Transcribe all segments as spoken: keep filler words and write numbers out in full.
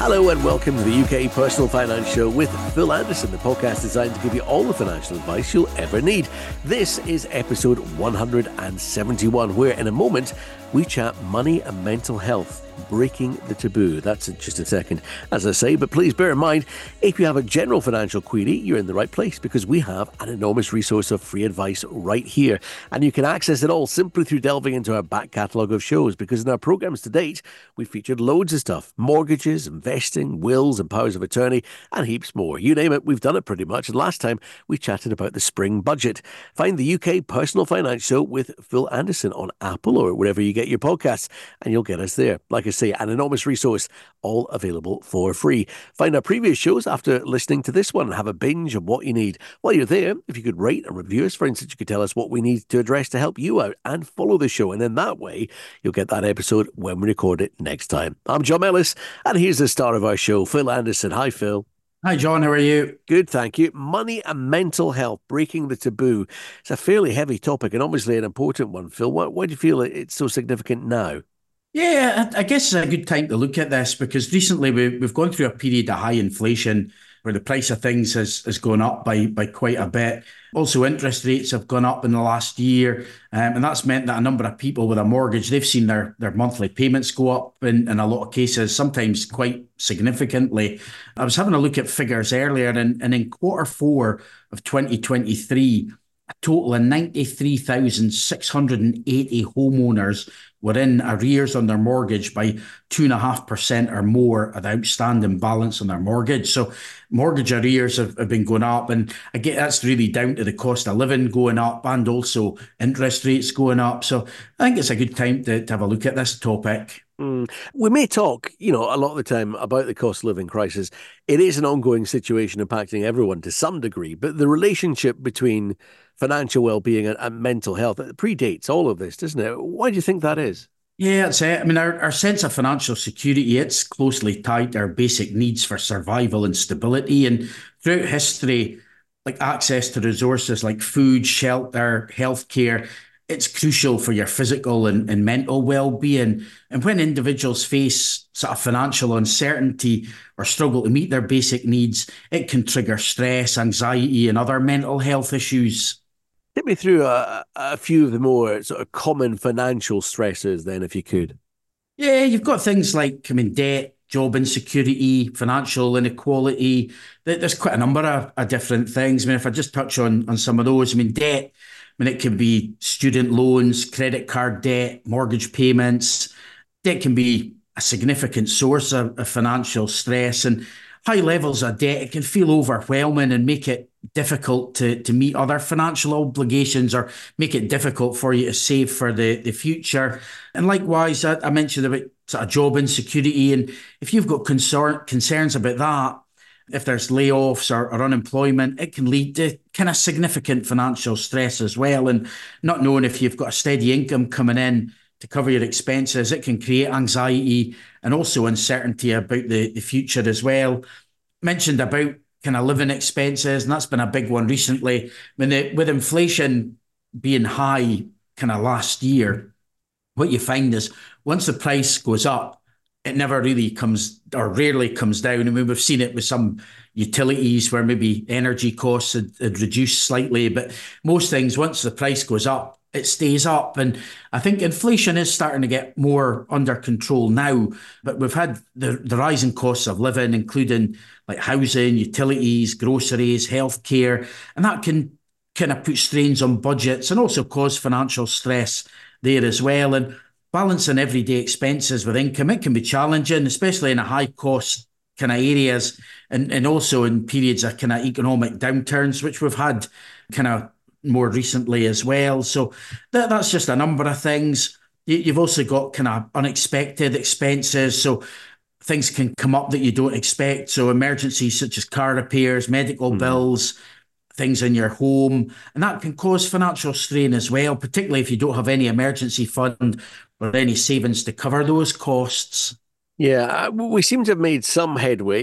Hello and welcome to the U K Personal Finance Show with Phil Anderson, the podcast designed to give you all the financial advice you'll ever need. This is episode one hundred seventy-one, where in a moment we chat money and mental health, breaking the taboo. That's in just a second, as I say, but please bear in mind, if you have a general financial query, you're in the right place because we have an enormous resource of free advice right here. And you can access it all simply through delving into our back catalogue of shows, because in our programmes to date, we've featured loads of stuff: mortgages, investing, wills and powers of attorney, and heaps more. You name it, we've done it pretty much. And last time, we chatted about the spring budget. Find the U K Personal Finance Show with Phil Anderson on Apple or wherever you get your podcasts, and you'll get us there. Like I say, an enormous resource, all available for free. Find our previous shows after listening to this one and have a binge of what you need. While you're there, if you could rate and review us, for instance, you could tell us what we need to address to help you out, and follow the show. And in that way, you'll get that episode when we record it next time. I'm John Ellis, and here's the star of our show, Phil Anderson. Hi, Phil. Hi, John. How are you? Good, thank you. Money and mental health, breaking the taboo. It's a fairly heavy topic and obviously an important one, Phil. Why, why do you feel it's so significant now? Yeah, I I guess it's a good time to look at this because recently we, we've gone through a period of high inflation where the price of things has, has gone up by, by quite a bit. Also, interest rates have gone up in the last year, um, and that's meant that a number of people with a mortgage, they've seen their, their monthly payments go up in, in a lot of cases, sometimes quite significantly. I was having a look at figures earlier, and, and in quarter four of twenty twenty-three, a total of ninety-three thousand six hundred eighty homeowners were in arrears on their mortgage by two point five percent or more of the outstanding balance on their mortgage. So mortgage arrears have, have been going up. And again, that's really down to the cost of living going up and also interest rates going up. So I think it's a good time to, to have a look at this topic. Mm. We may talk, you know, a lot of the time about the cost of living crisis. It is an ongoing situation impacting everyone to some degree, but the relationship between financial well-being and, and mental health, it predates all of this, doesn't it? Why do you think that is? Yeah, that's it. I mean, our, our sense of financial security, it's closely tied to our basic needs for survival and stability. And throughout history, like access to resources like food, shelter, healthcare, it's crucial for your physical and, and mental well-being. And when individuals face sort of financial uncertainty or struggle to meet their basic needs, it can trigger stress, anxiety, and other mental health issues. Take me through a, a few of the more sort of common financial stressors then, if you could. Yeah, you've got things like, I mean, debt, job insecurity, financial inequality. There- There's quite a number of, of different things. I mean, if I just touch on, on some of those, I mean, debt, I mean, it can be student loans, credit card debt, mortgage payments. Debt can be a significant source of, of financial stress, and high levels of debt, it can feel overwhelming and make it difficult to, to meet other financial obligations or make it difficult for you to save for the, the future. And likewise, I, I mentioned about sort of job insecurity. And if you've got concern, concerns about that, if there's layoffs or, or unemployment, it can lead to kind of significant financial stress as well. And not knowing if you've got a steady income coming in to cover your expenses, it can create anxiety and also uncertainty about the, the future as well. Mentioned about kind of living expenses, and that's been a big one recently. I mean, the, with inflation being high kind of last year, what you find is once the price goes up, it never really comes or rarely comes down. I mean, we've seen it with some utilities where maybe energy costs had, had reduced slightly, but most things, once the price goes up, it stays up. And I think inflation is starting to get more under control now, but we've had the, the rising costs of living, including like housing, utilities, groceries, healthcare, and that can kind of put strains on budgets and also cause financial stress there as well. And balancing everyday expenses with income, it can be challenging, especially in a high cost kind of areas and, and also in periods of kind of economic downturns, which we've had kind of more recently as well. So that, that's just a number of things. You, you've also got kind of unexpected expenses. So things can come up that you don't expect. So emergencies such as car repairs, medical mm. bills, things in your home, and that can cause financial strain as well, particularly if you don't have any emergency fund or any savings to cover those costs. Yeah, we seem to have made some headway. If you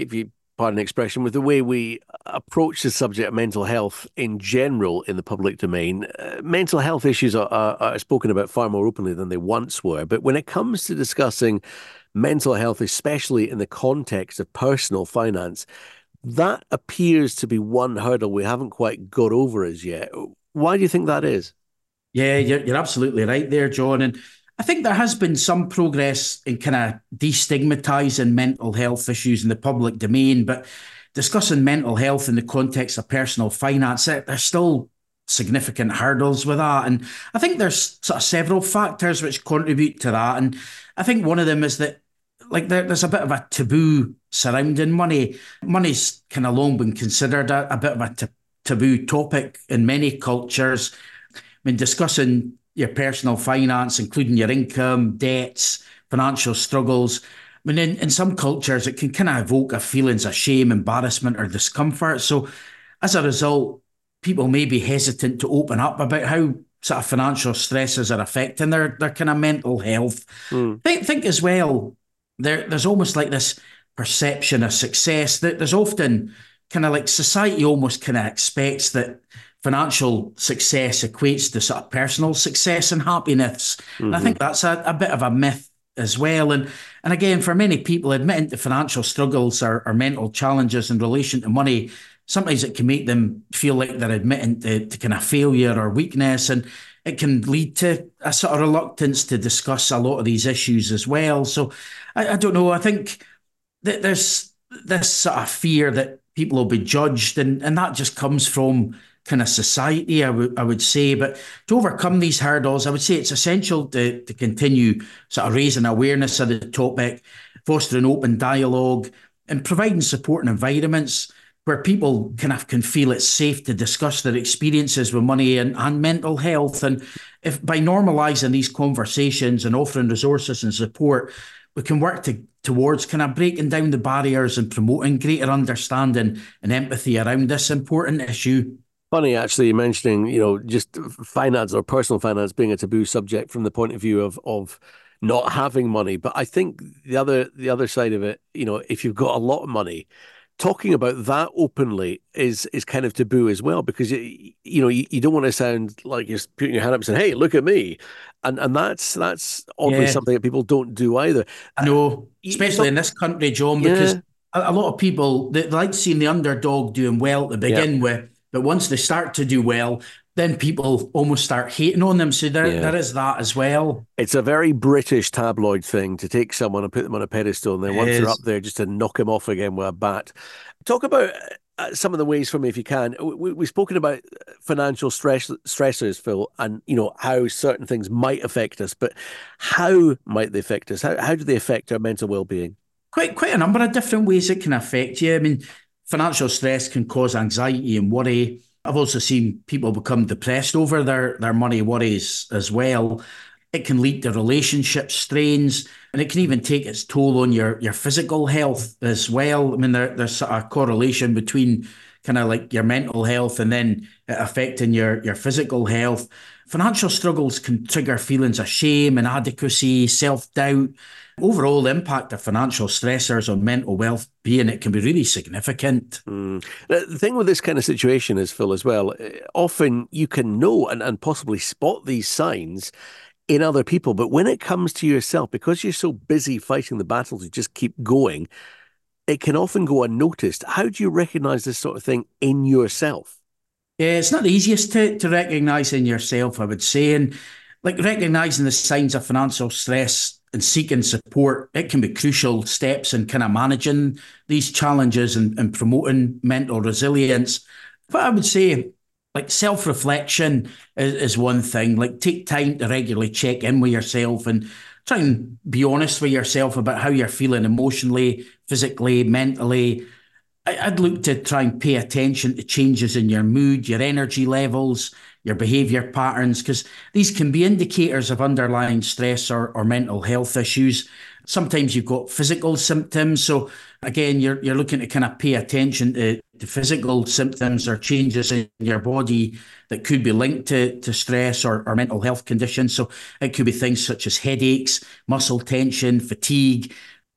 pardon the expression, with the way we approach the subject of mental health in general in the public domain. Uh, mental health issues are, are, are spoken about far more openly than they once were. But when it comes to discussing mental health, especially in the context of personal finance, that appears to be one hurdle we haven't quite got over as yet. Why do you think that is? Yeah, you're, you're absolutely right there, John. And I think there has been some progress in kind of destigmatizing mental health issues in the public domain, but discussing mental health in the context of personal finance, there- there's still significant hurdles with that. And I think there's sort of several factors which contribute to that. And I think one of them is that like there, there's a bit of a taboo surrounding money. Money's kind of long been considered a, a bit of a ta- taboo topic in many cultures. I mean, discussing your personal finance, including your income, debts, financial struggles. I mean, in, in some cultures, it can kind of evoke a feelings of shame, embarrassment, or discomfort. So, as a result, people may be hesitant to open up about how sort of financial stresses are affecting their their kind of mental health. Mm. Think, think as well. There, there's almost like this perception of success that there's often kind of like society almost kind of expects that financial success equates to sort of personal success and happiness. Mm-hmm. And I think that's a, a bit of a myth as well. And and again, for many people, admitting to financial struggles or, or mental challenges in relation to money, sometimes it can make them feel like they're admitting to, to kind of failure or weakness. And it can lead to a sort of reluctance to discuss a lot of these issues as well. So I, I don't know. I think that there's this sort of fear that people will be judged, and, and that just comes from kind of society, I would I would say. But to overcome these hurdles, I would say it's essential to, to continue sort of raising awareness of the topic, fostering open dialogue, and providing support and environments where people kind of can feel it's safe to discuss their experiences with money and, and mental health. And if by normalising these conversations and offering resources and support, we can work to, towards kind of breaking down the barriers and promoting greater understanding and empathy around this important issue. Funny, actually, mentioning, you know, just finance or personal finance being a taboo subject from the point of view of of not having money. But I think the other the other side of it, you know, if you've got a lot of money, talking about that openly is is kind of taboo as well, because you, you know you, you don't want to sound like you're putting your hand up and saying, "Hey, look at me," and and that's that's oddly yeah. something that people don't do either. I know, especially in this country, John, because yeah. a, a lot of people they like seeing the underdog doing well to begin yeah. with, but once they start to do well, then people almost start hating on them. So there, yeah. there is that as well. It's a very British tabloid thing to take someone and put them on a pedestal, and then it once is. they're up there, just to knock him off again with a bat. Talk about uh, some of the ways for me, if you can. We, we've spoken about financial stress stressors, Phil, and you know how certain things might affect us, but how might they affect us? How how do they affect our mental well-being? Quite quite a number of different ways it can affect you. I mean, financial stress can cause anxiety and worry. I've also seen people become depressed over their, their money worries as well. It can lead to relationship strains, and it can even take its toll on your, your physical health as well. I mean, there, there's a correlation between kind of like your mental health and then it affecting your, your physical health. Financial struggles can trigger feelings of shame, inadequacy, self-doubt. Overall, the impact of financial stressors on mental well-being, it can be really significant. Mm. The thing with this kind of situation is, Phil, as well, often you can know and, and possibly spot these signs in other people. But when it comes to yourself, because you're so busy fighting the battles, you just keep going, it can often go unnoticed. How do you recognise this sort of thing in yourself? Yeah, it's not the easiest to, to recognise in yourself, I would say. And like recognising the signs of financial stress and seeking support, it can be crucial steps in kind of managing these challenges and, and promoting mental resilience. But I would say, like, self-reflection is, is one thing. Like, take time to regularly check in with yourself and try and be honest with yourself about how you're feeling emotionally, physically, mentally. I'd look to try and pay attention to changes in your mood, your energy levels, your behaviour patterns, because these can be indicators of underlying stress or, or mental health issues. Sometimes you've got physical symptoms. So again, you're you're looking to kind of pay attention to, to physical symptoms or changes in your body that could be linked to, to stress or, or mental health conditions. So it could be things such as headaches, muscle tension, fatigue.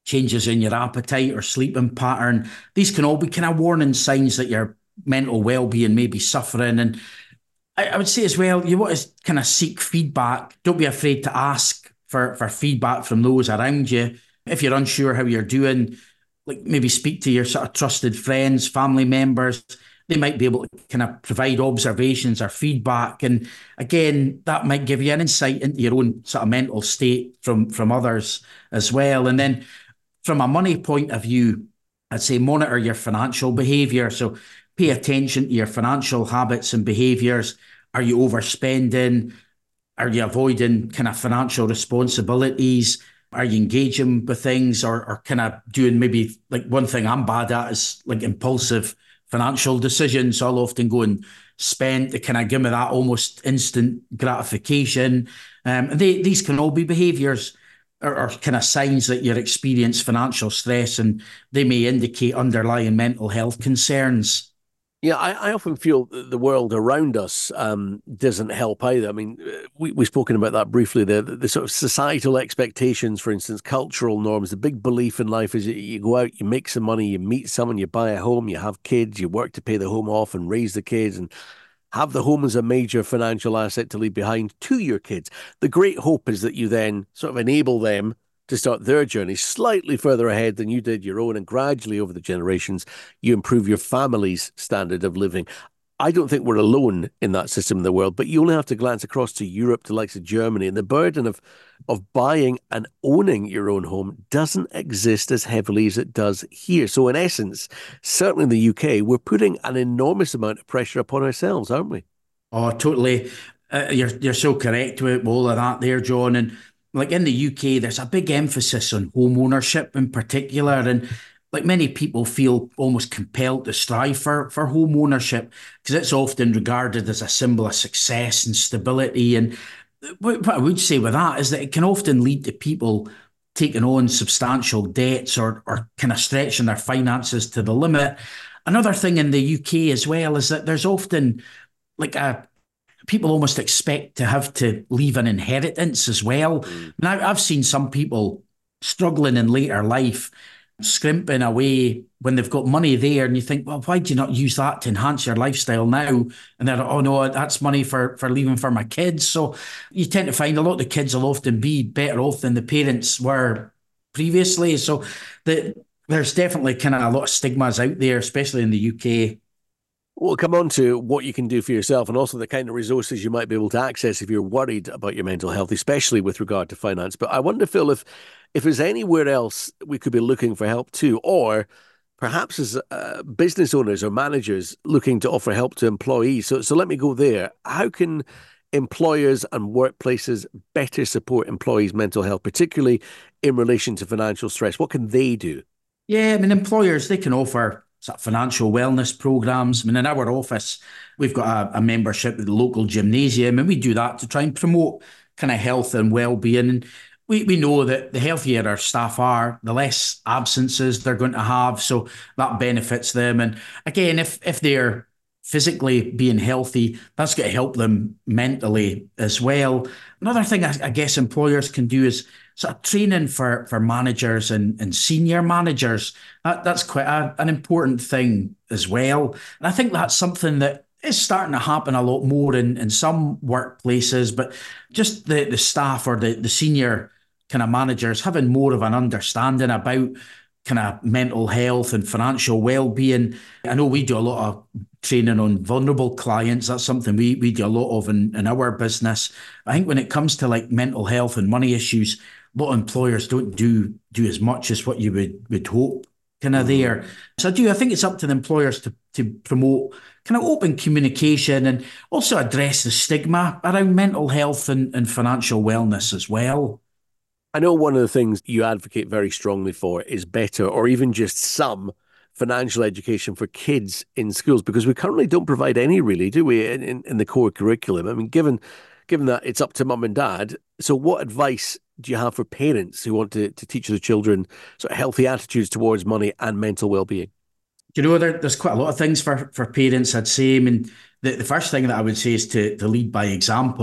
changes in your appetite or sleeping pattern. These can all be kind of warning signs that your mental well-being may be suffering. And I, I would say as well, you want to kind of seek feedback. Don't be afraid to ask for, for feedback from those around you. If you're unsure how you're doing, like maybe speak to your sort of trusted friends, family members. They might be able to kind of provide observations or feedback. And again, that might give you an insight into your own sort of mental state from, from others as well. And then from a money point of view, I'd say monitor your financial behavior. So pay attention to your financial habits and behaviors. Are you overspending? Are you avoiding kind of financial responsibilities? Are you engaging with things or, or kind of doing maybe like one thing I'm bad at is like impulsive financial decisions. I'll often go and spend to kind of give me that almost instant gratification. Um, and they, these can all be behaviours or, or kind of signs that you're experiencing financial stress, and they may indicate underlying mental health concerns. Yeah, I, I often feel the world around us um, doesn't help either. I mean, we, we've spoken about that briefly, the, the sort of societal expectations, for instance, cultural norms. The big belief in life is that you go out, you make some money, you meet someone, you buy a home, you have kids, you work to pay the home off and raise the kids and have the home as a major financial asset to leave behind to your kids. The great hope is that you then sort of enable them to start their journey slightly further ahead than you did your own, and gradually over the generations, you improve your family's standard of living. I don't think we're alone in that system in the world, but you only have to glance across to Europe, to the likes of Germany, and the burden of, of buying and owning your own home doesn't exist as heavily as it does here. So in essence, certainly in the U K, we're putting an enormous amount of pressure upon ourselves, aren't we? Oh, totally. Uh, you're, you're so correct with all of that there, John. And like in the U K, there's a big emphasis on home ownership in particular. And like many people feel almost compelled to strive for, for home ownership because it's often regarded as a symbol of success and stability. And what I would say with that is that it can often lead to people taking on substantial debts or, or kind of stretching their finances to the limit. Another thing in the U K as well is that there's often like a people almost expect to have to leave an inheritance as well. Mm. Now, I've seen some people struggling in later life, scrimping away when they've got money there, and you think, well, why do you not use that to enhance your lifestyle now? And they're, oh no, that's money for, for leaving for my kids. So you tend to find a lot of the kids will often be better off than the parents were previously. So the, there's definitely kind of a lot of stigmas out there, especially in the U K. We'll come on to what you can do for yourself and also the kind of resources you might be able to access if you're worried about your mental health, especially with regard to finance. But I wonder, Phil, if, if there's anywhere else we could be looking for help too, or perhaps as uh, business owners or managers looking to offer help to employees. So, so let me go there. How can employers and workplaces better support employees' mental health, particularly in relation to financial stress? What can they do? Yeah, I mean, employers, they can offer sort of financial wellness programs. I mean, in our office, we've got a, a membership with the local gymnasium, and we do that to try and promote kind of health and well-being. And we, we know that the healthier our staff are, the less absences they're going to have. So that benefits them. And again, if if they're physically being healthy, that's going to help them mentally as well. Another thing I, I guess employers can do is sort of training for, for managers and, and senior managers. That, that's quite a, an important thing as well. And I think that's something that is starting to happen a lot more in, in some workplaces, but just the, the staff or the, the senior kind of managers having more of an understanding about kind of mental health and financial well-being. I know we do a lot of training on vulnerable clients. That's something we we do a lot of in, in our business. I think when it comes to like mental health and money issues, a lot of employers don't do do as much as what you would, would hope kind of there. So I do, I think it's up to the employers to, to promote kind of open communication and also address the stigma around mental health and, and financial wellness as well. I know one of the things you advocate very strongly for is better or even just some financial education for kids in schools, because we currently don't provide any, really, do we, in, in, in the core curriculum? I mean, given given that it's up to mum and dad, so what advice do you have for parents who want to, to teach their children sort of healthy attitudes towards money and mental well-being? You know, there, there's quite a lot of things for, for parents, I'd say. I mean, the, the first thing that I would say is to, to lead by example.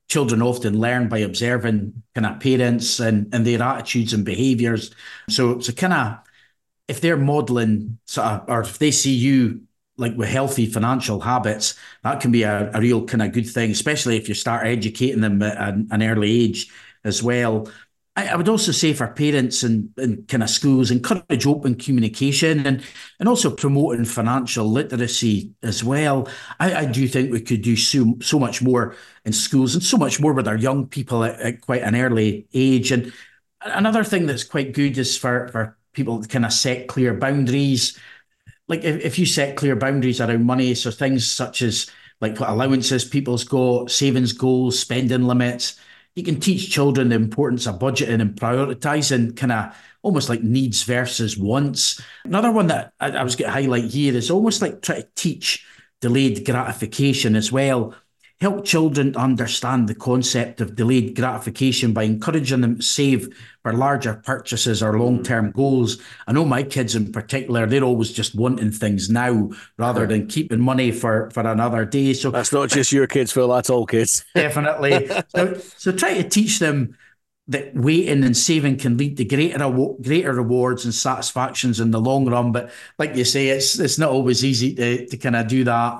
children often learn by observing kind of parents and, and their attitudes and behaviours. So, so kind of if they're modelling sort of, or if they see you like with healthy financial habits, that can be a, a real kind of good thing, especially if you start educating them at an, an early age as well. I, I would also say for parents and, and kind of schools, encourage open communication and, and also promoting financial literacy as well. I, I do think we could do so, so much more in schools and so much more with our young people at, at quite an early age. And another thing that's quite good is for, for people to kind of set clear boundaries. Like if, if you set clear boundaries around money, so things such as like what allowances people's got, savings goals, spending limits, you can teach children the importance of budgeting and prioritizing kind of almost like needs versus wants. Another one that I, I was going to highlight here is almost like try to teach delayed gratification as well. Help children understand the concept of delayed gratification by encouraging them to save for larger purchases or long-term goals. I know my kids in particular, they're always just wanting things now rather than keeping money for, for another day. So that's not just your kids, Phil, that's all kids. Definitely. So, so try to teach them that waiting and saving can lead to greater greater rewards and satisfactions in the long run. But like you say, it's it's not always easy to, to kind of do that.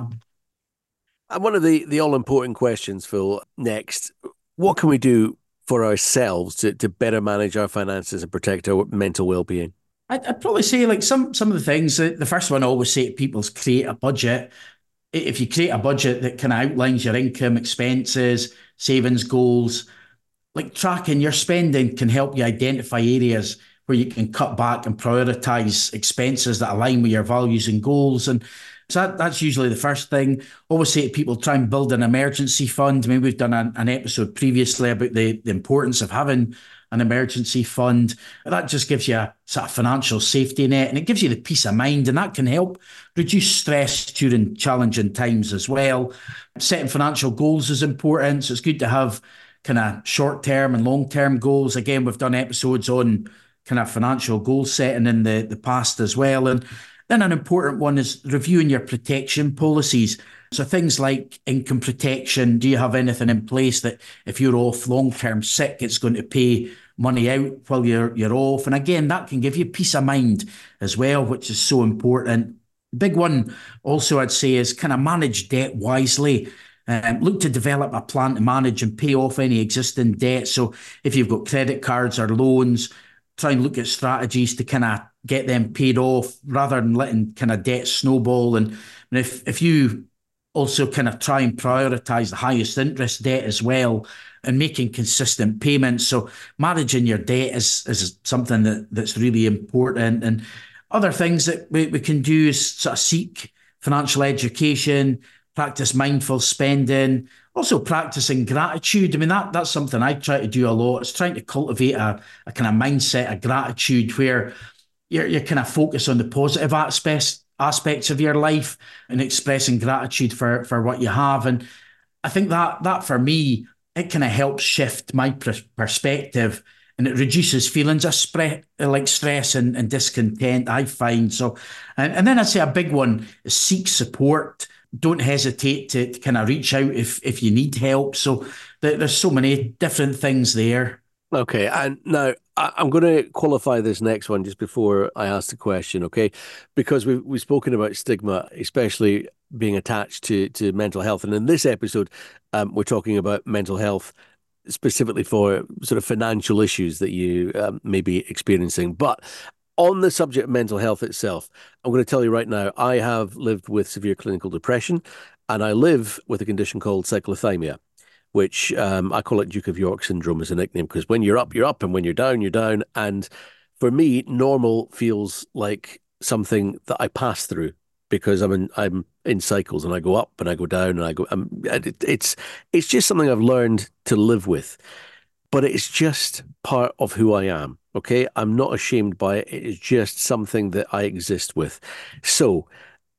And one of the, the all-important questions, Phil, next, what can we do for ourselves to, to better manage our finances and protect our mental well-being? I'd, I'd probably say like some some of the things. The first one I always say to people is create a budget. If you create a budget that kind of outlines your income, expenses, savings goals, like tracking your spending can help you identify areas where you can cut back and prioritize expenses that align with your values and goals. And so that, that's usually the first thing. Always say to people, try and build an emergency fund. I mean, we've done an, an episode previously about the, the importance of having an emergency fund. That just gives you a sort of financial safety net and it gives you the peace of mind, and that can help reduce stress during challenging times as well. Setting financial goals is important. So it's good to have kind of short-term and long-term goals. Again, we've done episodes on kind of financial goal setting in the, the past as well. And then an important one is reviewing your protection policies. So things like income protection. Do you have anything in place that if you're off long-term sick, it's going to pay money out while you're you're off? And again, that can give you peace of mind as well, which is so important. Big one also I'd say is kind of manage debt wisely. Um, look to develop a plan to manage and pay off any existing debt. So if you've got credit cards or loans, try and look at strategies to kind of get them paid off rather than letting kind of debt snowball. And, and if if you also kind of try and prioritize the highest interest debt as well and making consistent payments. So managing your debt is, is something that, that's really important. And other things that we, we can do is sort of seek financial education, practice mindful spending, also practicing gratitude. I mean, that that's something I try to do a lot. It's trying to cultivate a, a kind of mindset of gratitude where you're, you're kind of focused on the positive aspects aspects of your life and expressing gratitude for, for what you have. And I think that that for me, it kind of helps shift my pr- perspective and it reduces feelings of spre- like stress and, and discontent, I find. So, and, and then I'd say a big one is seek support. Don't hesitate to, to kind of reach out if, if you need help. So th- there's so many different things there. Okay, and now I- I'm going to qualify this next one just before I ask the question, okay? Because we've, we've spoken about stigma, especially being attached to, to mental health. And in this episode, um, we're talking about mental health specifically for sort of financial issues that you um, may be experiencing. But on the subject of mental health itself, I'm going to tell you right now, I have lived with severe clinical depression and I live with a condition called cyclothymia, which um, I call it Duke of York syndrome as a nickname, because when you're up, you're up, and when you're down, you're down. And for me, normal feels like something that I pass through because I'm in, I'm in cycles and I go up and I go down and I go, um, it, it's, it's just something I've learned to live with, but it's just part of who I am. Okay. I'm not ashamed by it. It is just something that I exist with. So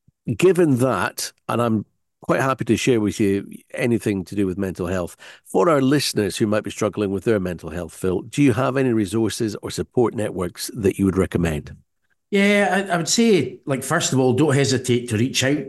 given that, and I'm quite happy to share with you anything to do with mental health. For our listeners who might be struggling with their mental health, Phil, do you have any resources or support networks that you would recommend? Yeah, I, I would say, like, first of all, don't hesitate to reach out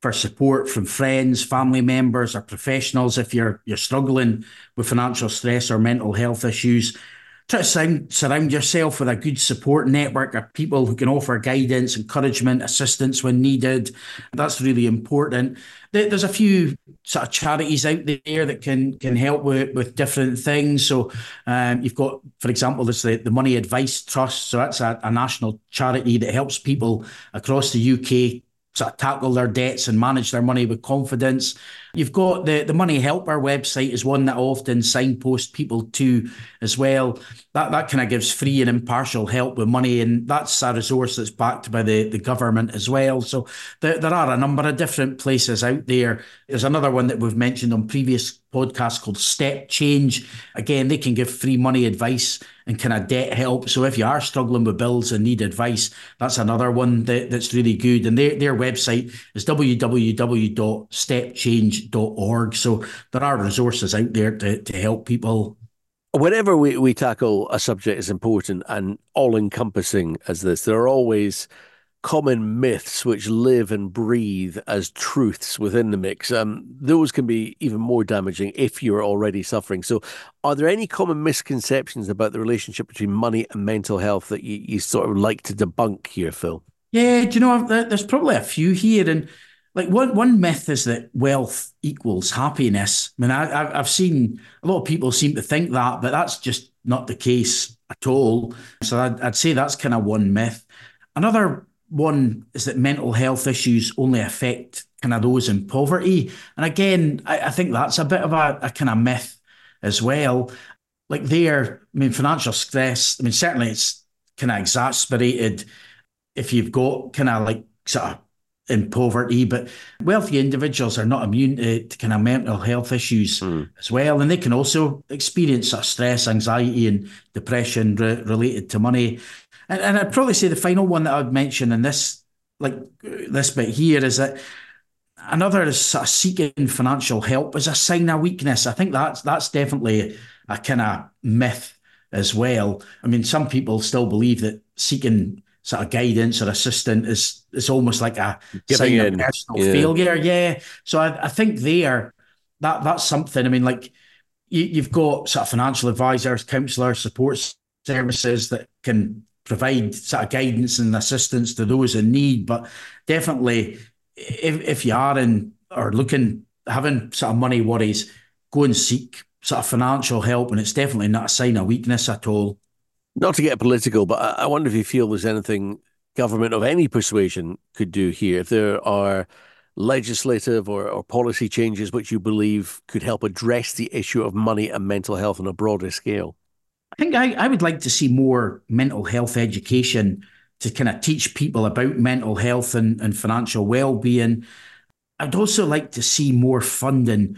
for support from friends, family members, or professionals if you're you're struggling with financial stress or mental health issues. Try to sound, surround yourself with a good support network of people who can offer guidance, encouragement, assistance when needed. That's really important. There's a few sort of charities out there that can can help with, with different things. So um, you've got, for example, there's the, the Money Advice Trust. So that's a, a national charity that helps people across the U K sort of tackle their debts and manage their money with confidence. You've got the, the Money Helper website is one that I often signpost people to as well. That that kind of gives free and impartial help with money, and that's a resource that's backed by the, the government as well. So there, there are a number of different places out there. There's another one that we've mentioned on previous podcasts called Step Change. Again, they can give free money advice and kind of debt help. So if you are struggling with bills and need advice, that's another one that, that's really good. And their, their website is w w w dot step change dot org. So there are resources out there to, to help people. Whenever we, we tackle a subject as important and all-encompassing as this, there are always common myths which live and breathe as truths within the mix. Um, those can be even more damaging if you're already suffering. So are there any common misconceptions about the relationship between money and mental health that you, you sort of like to debunk here, Phil? Yeah, do you know, there's probably a few here. And like one, one myth is that wealth equals happiness. I mean, I, I've seen a lot of people seem to think that, but that's just not the case at all. So I'd, I'd say that's kind of one myth. Another one is that mental health issues only affect kind of those in poverty. And again, I, I think that's a bit of a, a kind of myth as well. Like there, I mean, financial stress, I mean, certainly it's kind of exacerbated if you've got kind of like sort of in poverty, but wealthy individuals are not immune to, to kind of mental health issues mm. as well. And they can also experience sort of stress, anxiety and depression re- related to money. And, and I'd probably say the final one that I'd mention in this, like this bit here, is that another is sort of seeking financial help as a sign of weakness. I think that's that's definitely a kind of myth as well. I mean, some people still believe that seeking sort of guidance or assistance is is almost like a Giving sign in. of personal yeah. failure. Yeah. So I, I think there, that that's something. I mean, like you, you've got sort of financial advisors, counsellors, support services that can provide sort of guidance and assistance to those in need. But definitely, if if you are in or looking, having sort of money worries, go and seek sort of financial help. And it's definitely not a sign of weakness at all. Not to get political, but I wonder if you feel there's anything government of any persuasion could do here. If there are legislative or, or policy changes which you believe could help address the issue of money and mental health on a broader scale. I think I, I would like to see more mental health education to kind of teach people about mental health and, and financial well-being. I'd also like to see more funding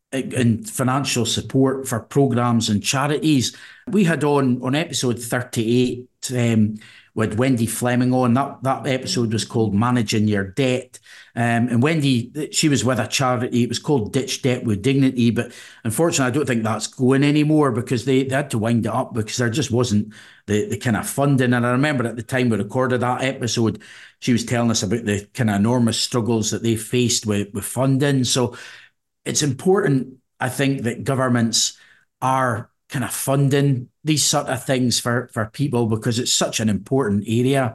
and financial support for programs and charities. We had on on episode thirty-eight um, with Wendy Fleming on. That that episode was called Managing Your Debt. Um, and Wendy, she was with a charity. It was called Ditch Debt with Dignity. But unfortunately, I don't think that's going anymore because they, they had to wind it up because there just wasn't the, the kind of funding. And I remember at the time we recorded that episode, she was telling us about the kind of enormous struggles that they faced with, with funding. So it's important, I think, that governments are kind of funding these sort of things for, for people because it's such an important area.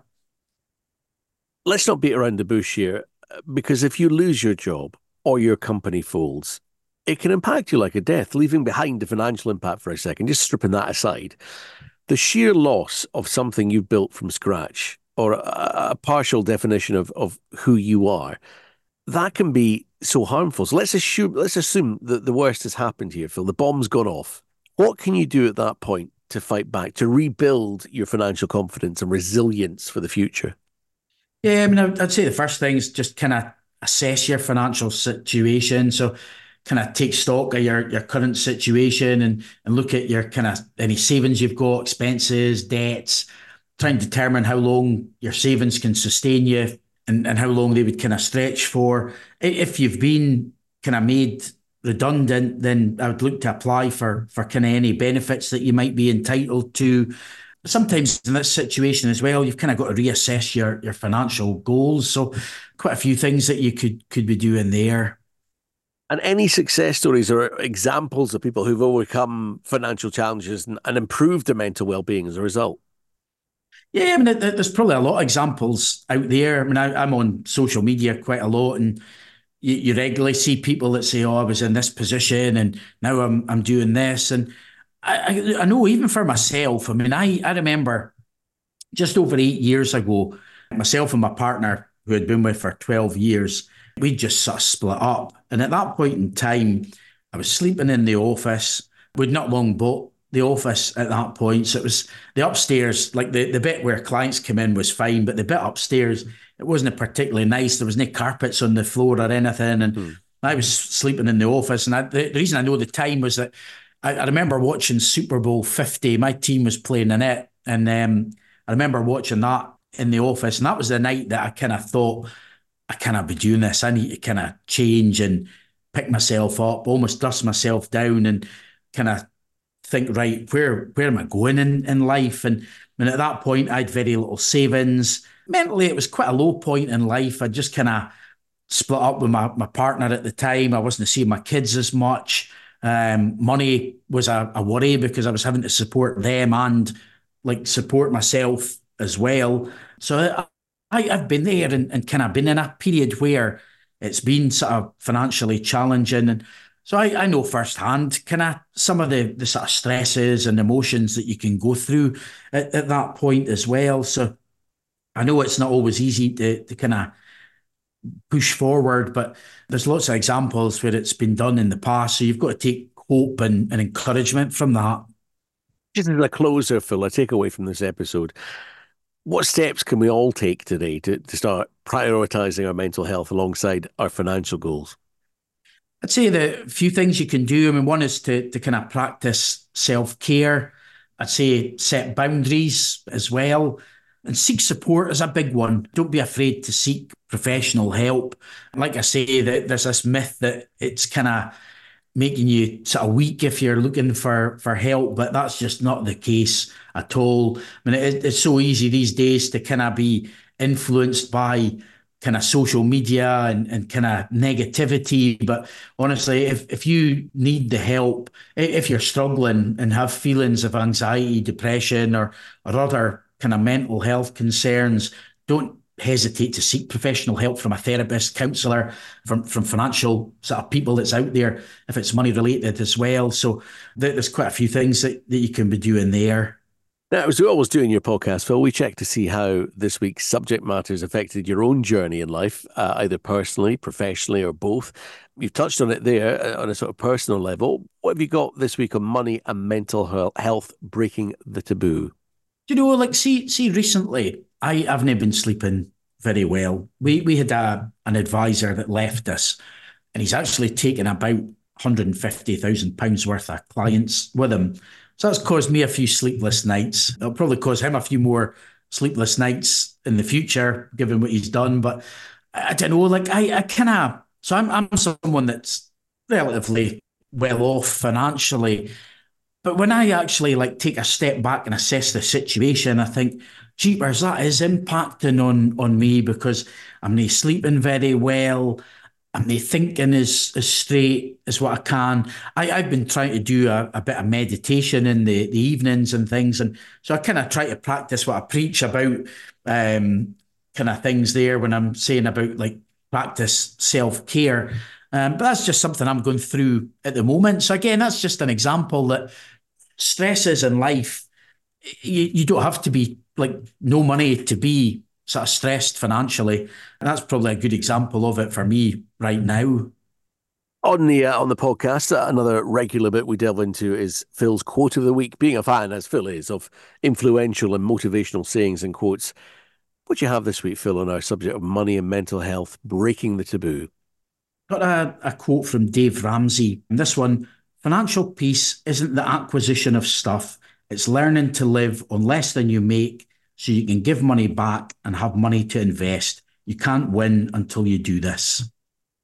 Let's not beat around the bush here, because if you lose your job or your company folds, it can impact you like a death, leaving behind the financial impact for a second, just stripping that aside. The sheer loss of something you've built from scratch or a, a partial definition of, of who you are, that can be so harmful. So let's assume let's assume that the worst has happened here, Phil. The bomb's gone off. What can you do at that point to fight back, to rebuild your financial confidence and resilience for the future? Yeah, I mean, I'd say the first thing is just kind of assess your financial situation. So kind of take stock of your, your current situation and, and look at your kind of any savings you've got, expenses, debts, try and determine how long your savings can sustain you and, and how long they would kind of stretch for. If you've been kind of made redundant, then I would look to apply for, for kind of any benefits that you might be entitled to. sometimes in this situation as well, you've kind of got to reassess your your financial goals. So quite a few things that you could could be doing there. And any success stories or examples of people who've overcome financial challenges and, and improved their mental well-being as a result? Yeah, I mean, there's probably a lot of examples out there. I mean, I, I'm on social media quite a lot, and you, you regularly see people that say, "Oh, I was in this position, and now I'm I'm doing this." And I, I, I know even for myself, I mean, I I remember just over eight years ago, myself and my partner, who had been with for twelve years, we just sort of split up. And at that point in time, I was sleeping in the office. We'd not long bought the office at that point. So it was the upstairs, like the, the bit where clients come in was fine, but the bit upstairs, it wasn't particularly nice. There was no carpets on the floor or anything. And Hmm. I was sleeping in the office. And I, the, the reason I know the time was that I, I remember watching Super Bowl fifty. My team was playing in it. And um, I remember watching that in the office. And that was the night that I kind of thought, I cannot be doing this. I need to kind of change and pick myself up, almost dust myself down and kind of think, right, where where am I going in, in life? And, and at that point, I had very little savings. Mentally, it was quite a low point in life. I just kind of split up with my, my partner at the time. I wasn't seeing my kids as much. Um, money was a, a worry because I was having to support them and like support myself as well. So I, I've been there and, and kind of been in a period where it's been sort of financially challenging. And so I, I know firsthand kind of some of the, the sort of stresses and emotions that you can go through at, at that point as well. So I know it's not always easy to, to kind of push forward, but there's lots of examples where it's been done in the past. So you've got to take hope and, and encouragement from that. Just as a closer, Phil, a takeaway from this episode, what steps can we all take today to, to start prioritizing our mental health alongside our financial goals? I'd say the few things you can do. I mean, one is to to kind of practice self care. I'd say set boundaries as well, and seek support is a big one. Don't be afraid to seek professional help. Like I say, that there's this myth that it's kind of making you sort of weak if you're looking for for help, but that's just not the case at all. I mean, it, it's so easy these days to kind of be influenced by kind of social media and, and kind of negativity. But honestly, if, if you need the help, if you're struggling and have feelings of anxiety, depression, or, or other kind of mental health concerns, don't hesitate to seek professional help from a therapist, counsellor, from, from financial sort of people that's out there, if it's money related as well. So there's quite a few things that, that you can be doing there. Now, as we always do in your podcast, Phil, we check to see how this week's subject matter has affected your own journey in life, uh, either personally, professionally, or both. You've touched on it there uh, on a sort of personal level. What have you got this week on money and mental health breaking the taboo? You know, like see, see, recently I haven't been sleeping very well. We we had a an advisor that left us, and he's actually taken about one hundred fifty thousand pounds worth of clients with him. So that's caused me a few sleepless nights. It'll probably cause him a few more sleepless nights in the future, given what he's done. But I, I don't know, like I, I kind of, so I'm, I'm someone that's relatively well off financially. But when I actually like take a step back and assess the situation, I think, jeepers, that is impacting on on me because I'm not sleeping very well. I'm not thinking as, as straight as what I can. I, I've been trying to do a, a bit of meditation in the, the evenings and things. And so I kind of try to practice what I preach about, um, kind of things there when I'm saying about like practice self-care. Um, but that's just something I'm going through at the moment. So again, that's just an example that stresses in life, you, you don't have to be like no money to be sort of stressed financially. And that's probably a good example of it for me right now. On the uh, on the podcast, uh, another regular bit we delve into is Phil's quote of the week. Being a fan, as Phil is, of influential and motivational sayings and quotes, what do you have this week, Phil, on our subject of money and mental health, breaking the taboo? Got a, a quote from Dave Ramsey. And this one, financial peace isn't the acquisition of stuff. It's learning to live on less than you make so you can give money back and have money to invest. You can't win until you do this.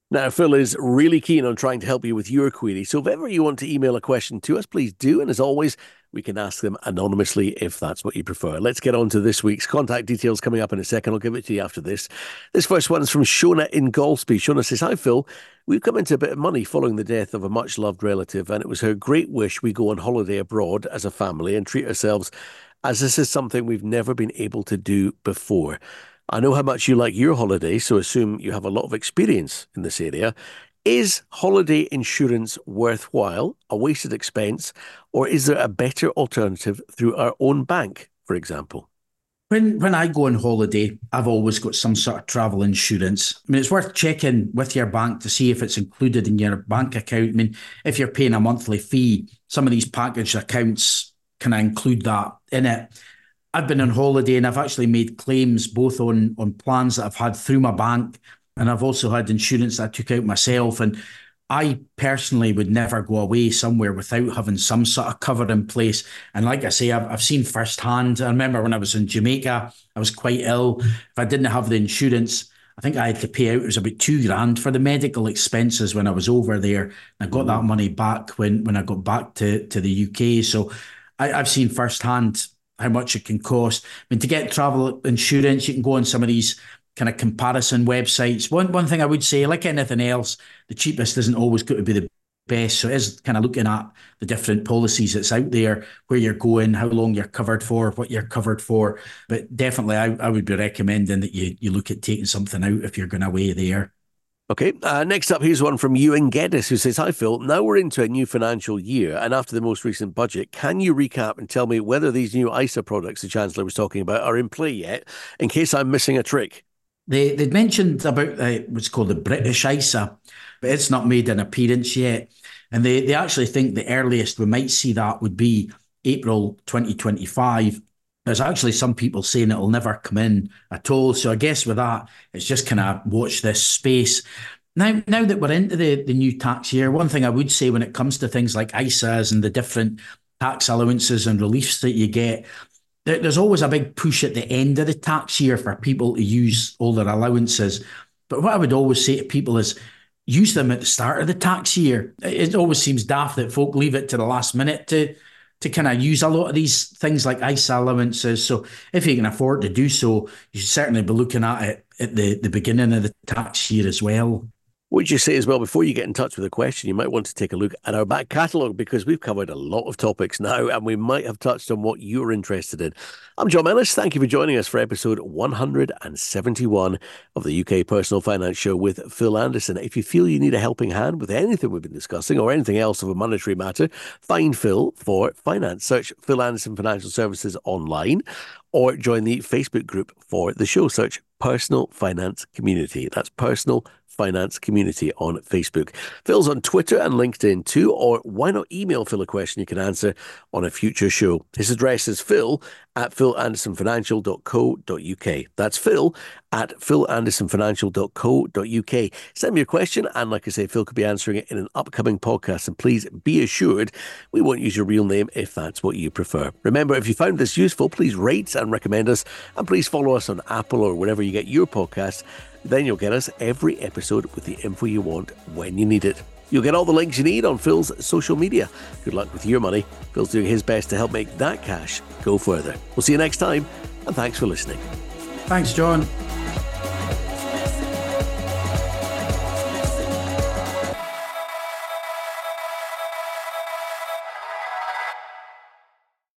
Now, Phil is really keen on trying to help you with your query, so if ever you want to email a question to us, please do, and as always, we can ask them anonymously if that's what you prefer. Let's get on to this week's contact details coming up in a second. I'll give it to you after this. This first one is from Shona in Golspie. Shona says, "Hi Phil, we've come into a bit of money following the death of a much-loved relative, and it was her great wish we go on holiday abroad as a family and treat ourselves, as this is something we've never been able to do before. I know how much you like your holiday, so assume you have a lot of experience in this area. Is holiday insurance worthwhile, a wasted expense, or is there a better alternative through our own bank, for example?" When when I go on holiday, I've always got some sort of travel insurance. I mean, it's worth checking with your bank to see if it's included in your bank account. I mean, if you're paying a monthly fee, some of these package accounts can include that in it. I've been on holiday and I've actually made claims both on, on plans that I've had through my bank, and I've also had insurance that I took out myself. And I personally would never go away somewhere without having some sort of cover in place. And like I say, I've, I've seen firsthand. I remember when I was in Jamaica, I was quite ill. If I didn't have the insurance, I think I had to pay out, it was about two grand for the medical expenses when I was over there. I got that money back when, when I got back to, to the U K. So I, I've seen firsthand how much it can cost. I mean, to get travel insurance, you can go on some of these kind of comparison websites. One one thing I would say, like anything else, the cheapest isn't always going to be the best. So it is kind of looking at the different policies that's out there, where you're going, how long you're covered for, what you're covered for. But definitely, I, I would be recommending that you you look at taking something out if you're going away there. Okay, uh, next up, here's one from Ewan Geddes, who says, "Hi Phil, now we're into a new financial year, and after the most recent budget, can you recap and tell me whether these new I S A products the Chancellor was talking about are in play yet, in case I'm missing a trick?" They, they'd mentioned about uh, what's called the British I S A, but it's not made an appearance yet. And they, they actually think the earliest we might see that would be April twenty twenty-five. There's actually some people saying it'll never come in at all. So I guess with that, it's just kind of watch this space. Now, now that we're into the, the new tax year, one thing I would say when it comes to things like I S As and the different tax allowances and reliefs that you get, there, there's always a big push at the end of the tax year for people to use all their allowances. But what I would always say to people is use them at the start of the tax year. It always seems daft that folk leave it to the last minute to to kind of use a lot of these things like I S A allowances. So if you can afford to do so, you should certainly be looking at it at the, the beginning of the tax year as well. Would you say as well, before you get in touch with a question, you might want to take a look at our back catalogue, because we've covered a lot of topics now and we might have touched on what you're interested in. I'm John Ellis. Thank you for joining us for episode one hundred seventy-one of the U K Personal Finance Show with Phil Anderson. If you feel you need a helping hand with anything we've been discussing or anything else of a monetary matter, find Phil for finance. Search Phil Anderson Financial Services online or join the Facebook group for the show. Search Personal Finance Community. That's Personal Finance Community on Facebook. Phil's on Twitter and LinkedIn too, or why not email Phil a question you can answer on a future show. His address is phil at phil anderson financial dot co dot uk. That's phil at phil anderson financial dot co dot uk. Send me a question, and like I say, Phil could be answering it in an upcoming podcast. And please be assured we won't use your real name if that's what you prefer. Remember, if you found this useful, please rate and recommend us, and please follow us on Apple or wherever you get your podcasts. Then you'll get us every episode with the info you want when you need it. You'll get all the links you need on Phil's social media. Good luck with your money. Phil's doing his best to help make that cash go further. We'll see you next time, and thanks for listening. Thanks, John.